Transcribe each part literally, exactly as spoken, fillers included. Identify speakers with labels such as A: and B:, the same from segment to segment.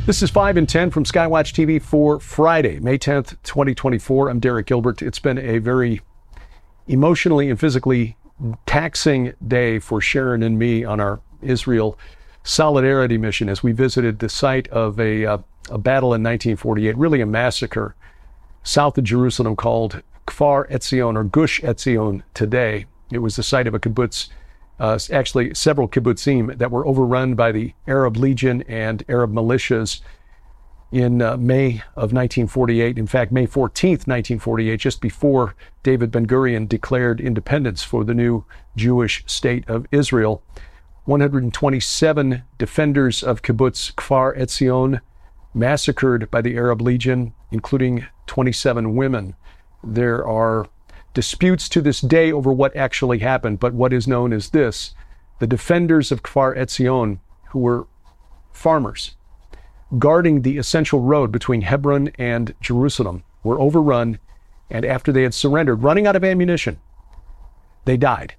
A: This is five and ten from Skywatch T V for Friday, May tenth, twenty twenty-four. I'm Derek Gilbert. It's been a very emotionally and physically taxing day for Sharon and me on our Israel solidarity mission as we visited the site of a, uh, a battle in nineteen forty-eight, really a massacre south of Jerusalem called Kfar Etzion, or Gush Etzion today. It was the site of a kibbutz, uh, actually several kibbutzim that were overrun by the Arab Legion and Arab militias in uh, May of nineteen forty-eight. In fact, May fourteenth, nineteen forty-eight, just before David Ben-Gurion declared independence for the new Jewish state of Israel. one hundred twenty-seven defenders of kibbutz Kfar Etzion massacred by the Arab Legion, including twenty-seven women. There are disputes to this day over what actually happened, but what is known as this: the defenders of Kfar Etzion, who were farmers guarding the essential road between Hebron and Jerusalem, were overrun, and after they had surrendered, running out of ammunition, they died.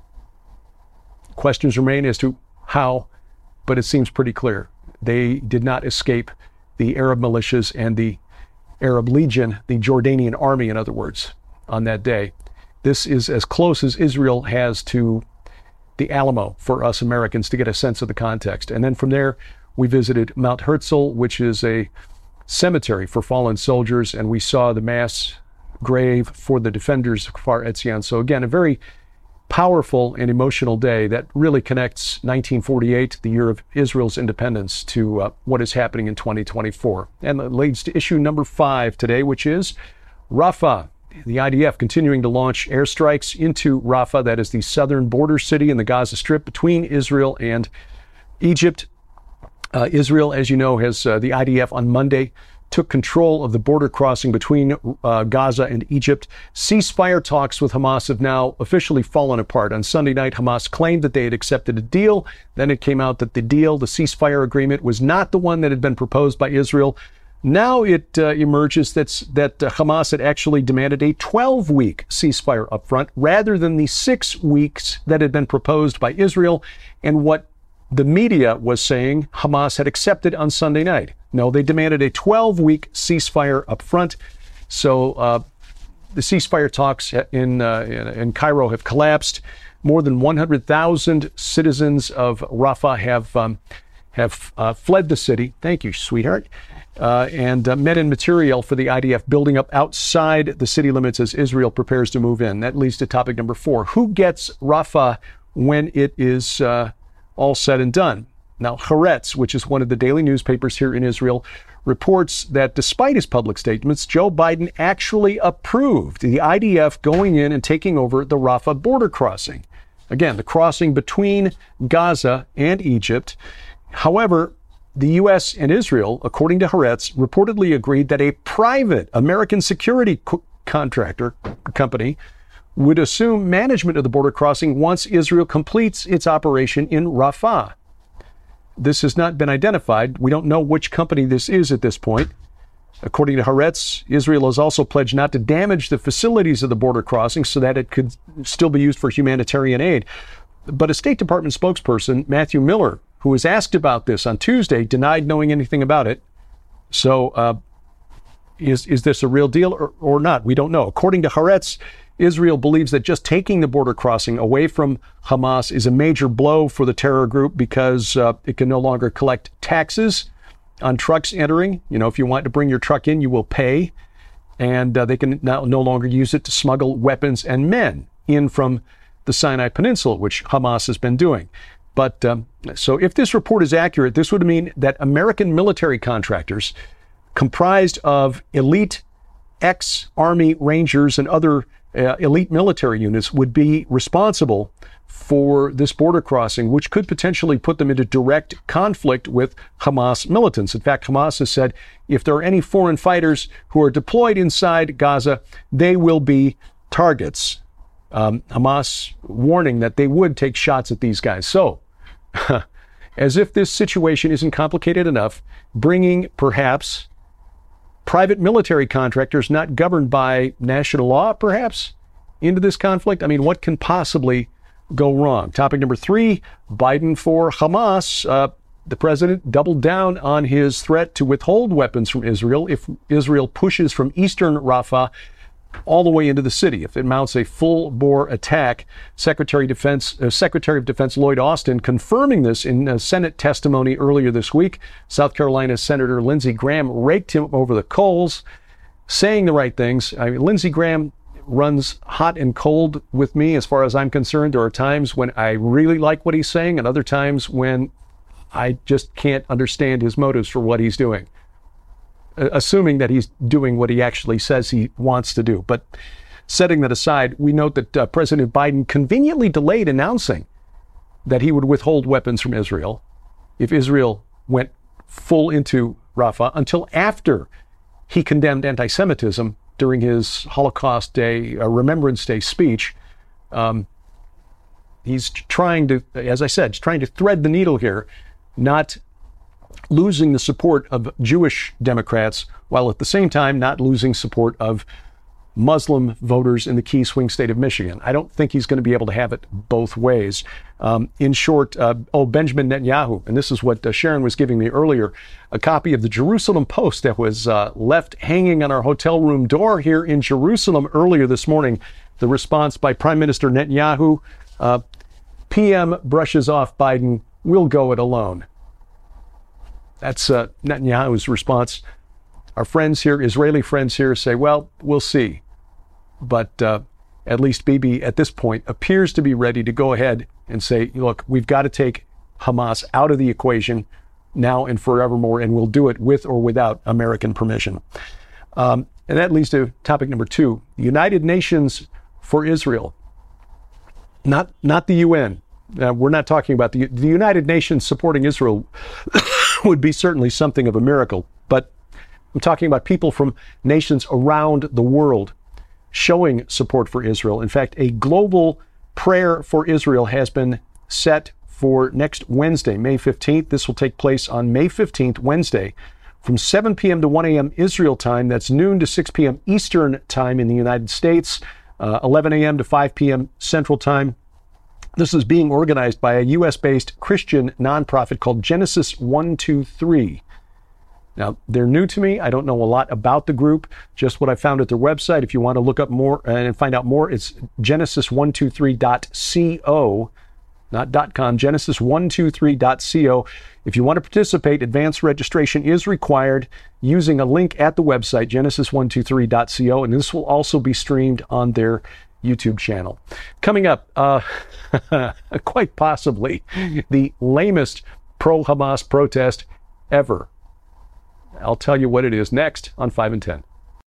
A: Questions remain as to how, but it seems pretty clear. They did not escape the Arab militias and the Arab Legion, the Jordanian army, in other words, on that day. This is as close as Israel has to the Alamo for us Americans to get a sense of the context. And then from there, we visited Mount Herzl, which is a cemetery for fallen soldiers, and we saw the mass grave for the defenders of Kfar Etzion. So again, a very powerful and emotional day that really connects nineteen forty-eight, the year of Israel's independence, to uh, what is happening in twenty twenty-four. And that leads to issue number five today, which is Rafah. The I D F continuing to launch airstrikes into Rafah, that is the southern border city in the Gaza Strip between Israel and Egypt. Uh, Israel, as you know, has uh, the I D F on Monday took control of the border crossing between uh, Gaza and Egypt. Ceasefire talks with Hamas have now officially fallen apart. On Sunday night, Hamas claimed that they had accepted a deal. Then it came out that the deal, the ceasefire agreement, was not the one that had been proposed by Israel. Now it uh, emerges that's, that uh, Hamas had actually demanded a twelve-week ceasefire up front rather than the six weeks that had been proposed by Israel, and what the media was saying Hamas had accepted on Sunday night. No, they demanded a twelve-week ceasefire up front. So uh, the ceasefire talks in, uh, in, in Cairo have collapsed. More than one hundred thousand citizens of Rafah have um, have uh, fled the city. Thank you, sweetheart. Uh, and uh, men and material for the I D F building up outside the city limits as Israel prepares to move in. That leads to topic number four. Who gets Rafah when it is uh, all said and done? Now, Haaretz, which is one of the daily newspapers here in Israel, reports that despite his public statements, Joe Biden actually approved the I D F going in and taking over the Rafah border crossing. Again, the crossing between Gaza and Egypt. However, the U S and Israel, according to Haaretz, reportedly agreed that a private American security co- contractor company would assume management of the border crossing once Israel completes its operation in Rafah. This has not been identified. We don't know which company this is at this point. According to Haaretz, Israel has also pledged not to damage the facilities of the border crossing so that it could still be used for humanitarian aid. But a State Department spokesperson, Matthew Miller, who was asked about this on Tuesday, denied knowing anything about it. So uh, is, is this a real deal or, or not? We don't know. According to Haaretz, Israel believes that just taking the border crossing away from Hamas is a major blow for the terror group because uh, it can no longer collect taxes on trucks entering. You know, if you want to bring your truck in, you will pay. And uh, they can now no longer use it to smuggle weapons and men in from the Sinai Peninsula, which Hamas has been doing. But um, so if this report is accurate, this would mean that American military contractors comprised of elite ex-Army Rangers and other uh, elite military units would be responsible for this border crossing, which could potentially put them into direct conflict with Hamas militants. In fact, Hamas has said if there are any foreign fighters who are deployed inside Gaza, they will be targets. Um, Hamas warning that they would take shots at these guys. So, as if this situation isn't complicated enough, bringing perhaps private military contractors not governed by national law, perhaps, into this conflict? I mean, what can possibly go wrong? Topic number three, Biden for Hamas. Uh, the president doubled down on his threat to withhold weapons from Israel if Israel pushes from eastern Rafah all the way into the city. If it mounts a full-bore attack, Secretary of Defense, uh, Secretary of Defense Lloyd Austin confirming this in a Senate testimony earlier this week. South Carolina Senator Lindsey Graham raked him over the coals, saying the right things. I mean, Lindsey Graham runs hot and cold with me as far as I'm concerned. There are times when I really like what he's saying and other times when I just can't understand his motives for what he's doing, assuming that he's doing what he actually says he wants to do. But setting that aside, we note that uh, President Biden conveniently delayed announcing that he would withhold weapons from Israel if Israel went full into Rafah until after he condemned anti-Semitism during his Holocaust Day, uh, Remembrance Day speech. Um, he's trying to, as I said, he's trying to thread the needle here, not losing the support of Jewish Democrats, while at the same time not losing support of Muslim voters in the key swing state of Michigan. I don't think he's going to be able to have it both ways. Um, in short, uh, oh, Benjamin Netanyahu, and this is what uh, Sharon was giving me earlier, a copy of the Jerusalem Post that was uh, left hanging on our hotel room door here in Jerusalem earlier this morning. The response by Prime Minister Netanyahu, uh, P M brushes off Biden, we'll go it alone. That's uh, Netanyahu's response. Our friends here, Israeli friends here, say, well, we'll see. But uh, at least Bibi, at this point, appears to be ready to go ahead and say, look, we've got to take Hamas out of the equation now and forevermore, and we'll do it with or without American permission. Um, and that leads to topic number two, the United Nations for Israel. Not, not the U N. Uh, we're not talking about the, the United Nations supporting Israel would be certainly something of a miracle. But I'm talking about people from nations around the world showing support for Israel. In fact, a global prayer for Israel has been set for next Wednesday, May fifteenth. This will take place on May fifteenth, Wednesday, from seven p.m. to one a.m. Israel time. That's noon to six p.m. Eastern time in the United States, uh, eleven a.m. to five p.m. Central time. This is being organized by a U S-based Christian nonprofit called Genesis one two three. Now, they're new to me. I don't know a lot about the group, just what I found at their website. If you want to look up more and find out more, it's genesis one two three dot co, not .com, genesis one two three dot co. If you want to participate, advanced registration is required using a link at the website, genesis one two three dot co, and this will also be streamed on their YouTube channel. Coming up, uh, quite possibly the lamest pro-Hamas protest ever. I'll tell you what it is next on five and ten.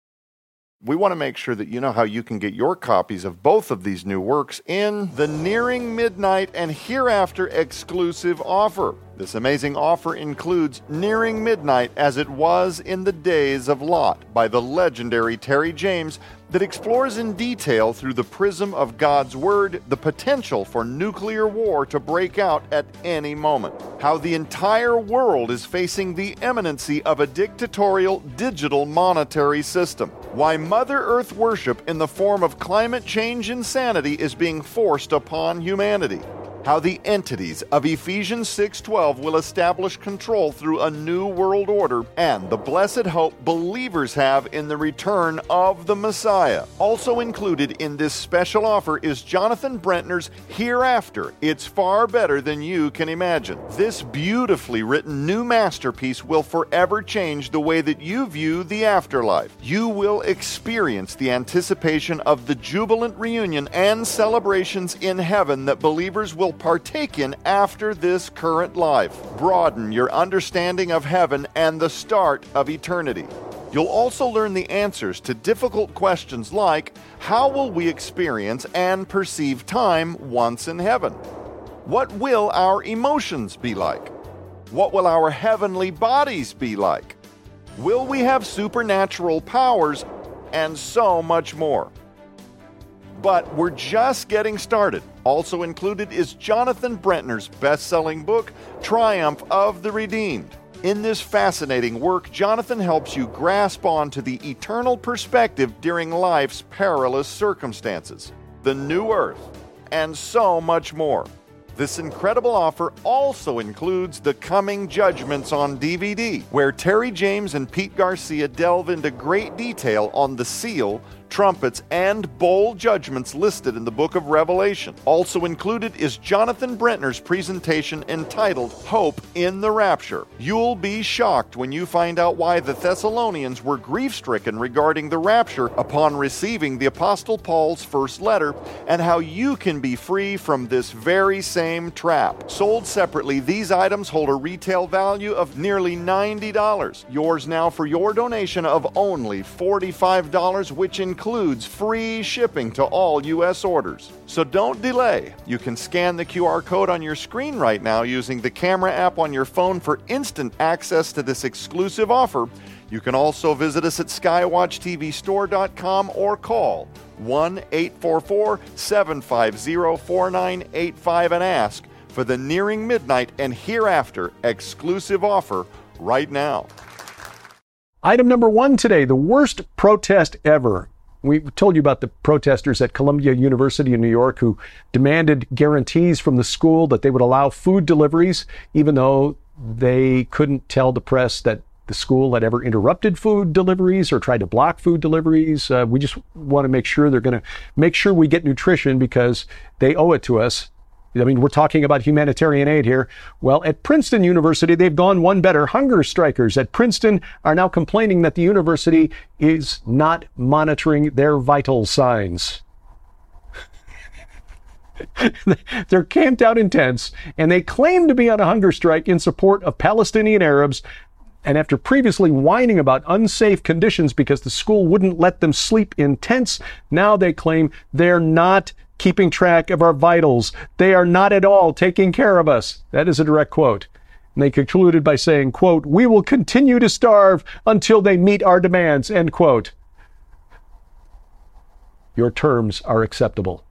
B: We want to make sure that you know how you can get your copies of both of these new works in the Nearing Midnight and Hereafter exclusive offer. This amazing offer includes Nearing Midnight as It Was in the Days of Lot by the legendary Terry James, that explores in detail through the prism of God's Word the potential for nuclear war to break out at any moment. How the entire world is facing the imminency of a dictatorial digital monetary system. Why Mother Earth worship in the form of climate change insanity is being forced upon humanity. How the entities of Ephesians six twelve will establish control through a new world order, and the blessed hope believers have in the return of the Messiah. Also included in this special offer is Jonathan Brentner's Hereafter. It's far better than you can imagine. This beautifully written new masterpiece will forever change the way that you view the afterlife. You will experience the anticipation of the jubilant reunion and celebrations in heaven that believers will partake in after this current life. Broaden your understanding of heaven and the start of eternity. You'll also learn the answers to difficult questions like, how will we experience and perceive time once in heaven? What will our emotions be like? What will our heavenly bodies be like? Will we have supernatural powers? And so much more. But we're just getting started. Also included is Jonathan Brentner's best-selling book, Triumph of the Redeemed. In this fascinating work, Jonathan helps you grasp onto the eternal perspective during life's perilous circumstances, the new earth, and so much more. This incredible offer also includes The Coming Judgments on D V D, where Terry James and Pete Garcia delve into great detail on the seal, trumpets, and bowl judgments listed in the book of Revelation. Also included is Jonathan Brentner's presentation entitled Hope in the Rapture. You'll be shocked when you find out why the Thessalonians were grief-stricken regarding the rapture upon receiving the Apostle Paul's first letter, and how you can be free from this very same trap. Sold separately, these items hold a retail value of nearly ninety dollars. Yours now for your donation of only forty-five dollars, which includes includes free shipping to all U S orders. So don't delay. You can scan the Q R code on your screen right now using the camera app on your phone for instant access to this exclusive offer. You can also visit us at skywatch t v store dot com or call one eight four four, seven five zero, four nine eight five and ask for the Nearing Midnight and Hereafter exclusive offer right now.
A: Item number one today, the worst protest ever. We told you about the protesters at Columbia University in New York who demanded guarantees from the school that they would allow food deliveries, even though they couldn't tell the press that the school had ever interrupted food deliveries or tried to block food deliveries. Uh, we just want to make sure they're going to make sure we get nutrition because they owe it to us. I mean, we're talking about humanitarian aid here. Well, at Princeton University, they've gone one better. Hunger strikers at Princeton are now complaining that the university is not monitoring their vital signs. They're camped out in tents, and they claim to be on a hunger strike in support of Palestinian Arabs. And after previously whining about unsafe conditions because the school wouldn't let them sleep in tents, now they claim they're not keeping track of our vitals. They are not at all taking care of us. That is a direct quote. And they concluded by saying, quote, "We will continue to starve until they meet our demands," end quote. Your terms are acceptable.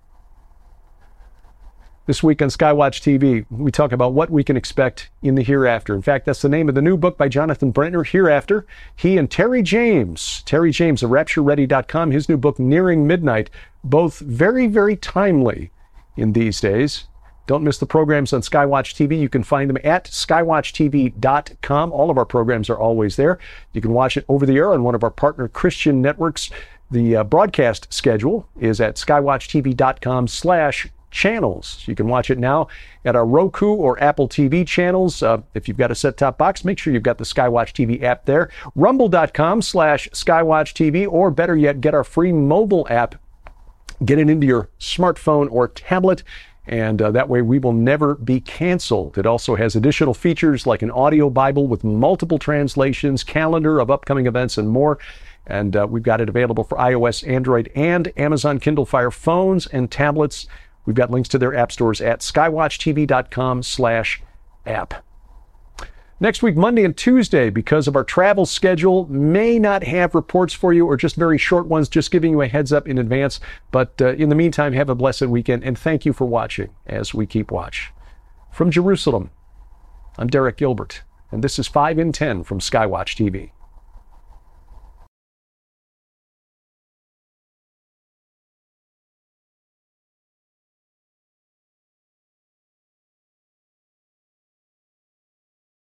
A: This week on Skywatch T V, we talk about what we can expect in the hereafter. In fact, that's the name of the new book by Jonathan Brentner, Hereafter. He and Terry James, Terry James of rapture ready dot com, his new book, Nearing Midnight, both very, very timely in these days. Don't miss the programs on Skywatch T V. You can find them at skywatch t v dot com. All of our programs are always there. You can watch it over the air on one of our partner Christian networks. The uh, broadcast schedule is at skywatch t v dot com slash channels. You can watch it now at our Roku or Apple T V channels. Uh, if you've got a set-top box, make sure you've got the Skywatch T V app there. rumble dot com slash skywatch t v, or better yet, get our free mobile app. Get it into your smartphone or tablet, and uh, that way we will never be canceled. It also has additional features like an audio Bible with multiple translations, calendar of upcoming events, and more. And uh, we've got it available for iOS, Android, and Amazon Kindle Fire phones and tablets. We've got links to their app stores at skywatch t v dot com slash app. Next week, Monday and Tuesday, because of our travel schedule, may not have reports for you or just very short ones, just giving you a heads up in advance. But uh, in the meantime, have a blessed weekend, and thank you for watching as we keep watch. From Jerusalem, I'm Derek Gilbert, and this is five in ten from Skywatch T V.